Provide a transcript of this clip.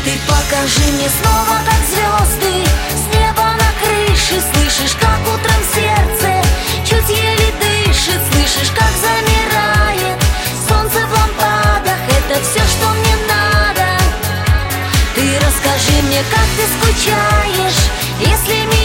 Покажи мне снова, как звезды с неба на крыше. Слышишь, как утром сердце чуть еле дышит. Слышишь, как замирает солнце в лампадах. Это все, что мне надо. Ты расскажи мне, как ты скучаешь, если